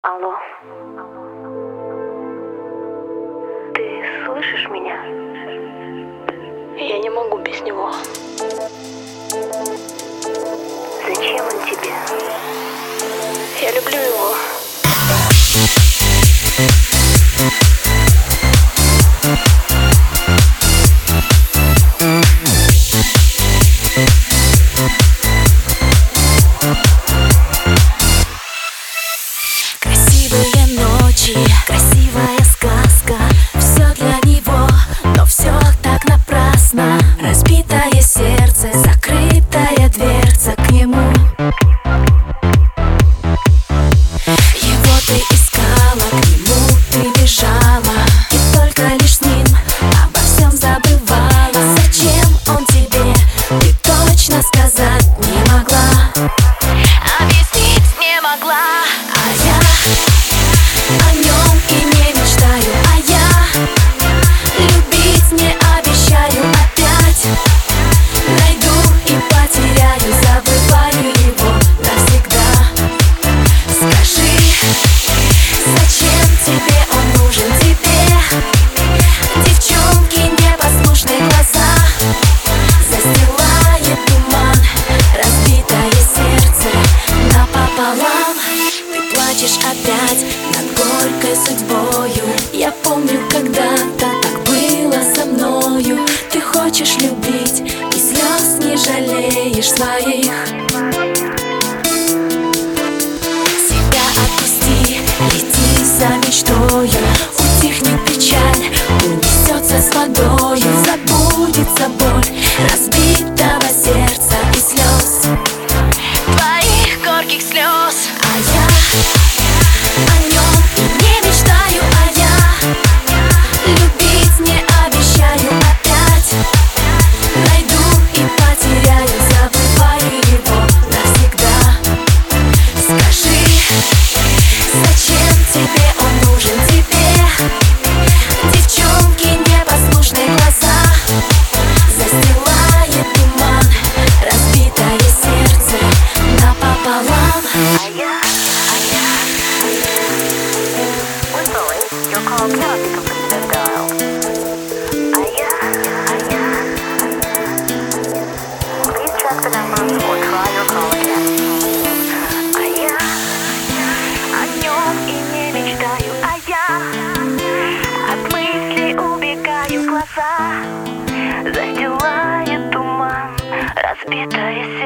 Алло, ты слышишь меня? Я не могу без него. Зачем он тебе? Я люблю его. Красивые ночи, красивая сказка, все для него, но все так напрасно. Разбитое сердце, закрытая дверца к нему. Его ты искала, к нему ты бежала, и только лишь с ним обо всем забывала. Зачем он тебе, ты точно сказать не могла, объяснить не могла. А я о нем и не мечтаю, а я любить не обещаю опять. Найду и потеряю, забываю его навсегда. Скажи, зачем тебе он нужен, тебе? Девчонки непослушные глаза застилает туман, разбитое сердце напополам. Ты плачешь опять над горькой судьбою. Я помню, когда-то так было со мною. Ты хочешь любить и слез не жалеешь своих. Себя отпусти, лети за мечтою. Утихнет печаль, унесется с водою. Забудется боль разбитого сердца и слез, твоих горьких слез. А я о нем и не мечтаю, а я любить не обещаю опять. Найду и потеряю, забываю его навсегда. Скажи, зачем тебе он нужен, тебе? Девчонки непослушные глаза застилает туман, разбитое сердце напополам. Your call cannot be completed as dialed. Please check the number or try your call again. О нем и не мечтаю, а я от мыслей убегаю, глаза застилает туман, разбитое сердце.